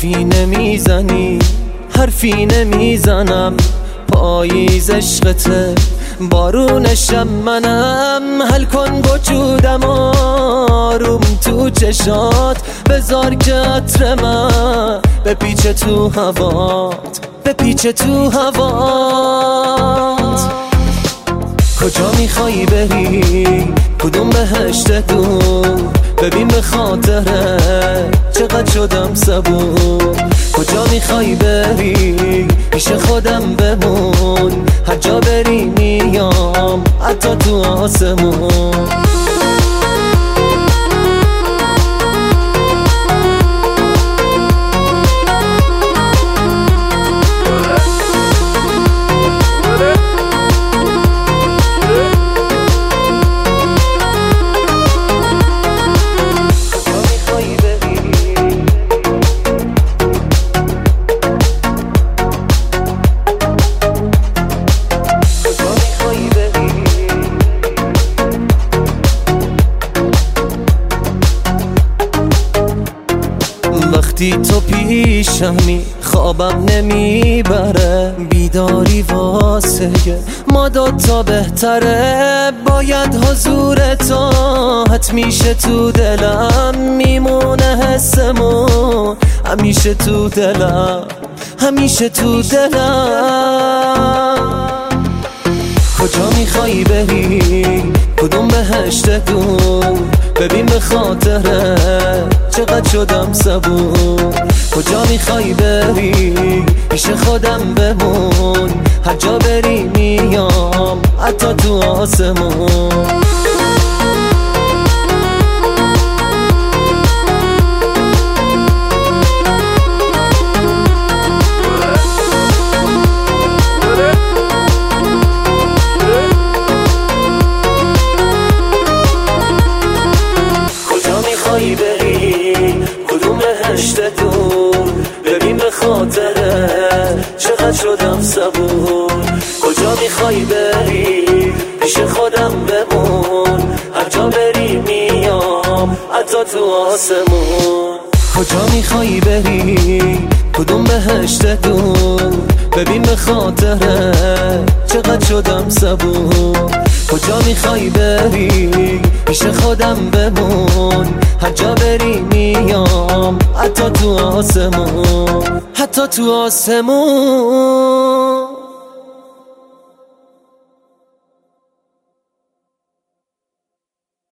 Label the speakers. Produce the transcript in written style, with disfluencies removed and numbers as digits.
Speaker 1: حرفی نمیزنی، حرفی نمیزنم. پاییز عشقته، بارونشم منم. حل کن وجودم آروم تو چشات، بذار که عطر من بپیچه تو هوات، بپیچه تو هوات. کجا میخوایی بری؟ کدوم بهشت دور؟ ببین به خاطره چقدر شدم صبور. کجا میخوایی بری؟ پیش خودم بمون، هر جا بری میام حتی تو آسمون. وقتی تو پیشمی خوابم نمیبره، بیداری واسه ما دوتا بهتره. باید حضور تو حتمیشه تو دلم، میمونه حسمون همیشه تو دلم، همیشه تو دلم. کجا میخوایی بری؟ کدوم بهشت دور؟ ببین به خاطره چقدر شدم صبور. کجا میخوایی بری؟ پیش خودم بمون، هر جا بری میام حتی تو آسمون. بری کدوم بهشت دور؟ ببین به خاطره چقدر شدم صبور. کجا میخوایی بری؟ پیش خودم بمون، هر جا بری میام حتی تو آسمون. کجا میخوایی بری؟ کدوم بهشت دور؟ ببین به خاطره چقدر شدم صبور. کجا میخوایی بری؟ پیش خودم بمون، هر جا بری میام حتی تو آسمون، حتی تو آسمون.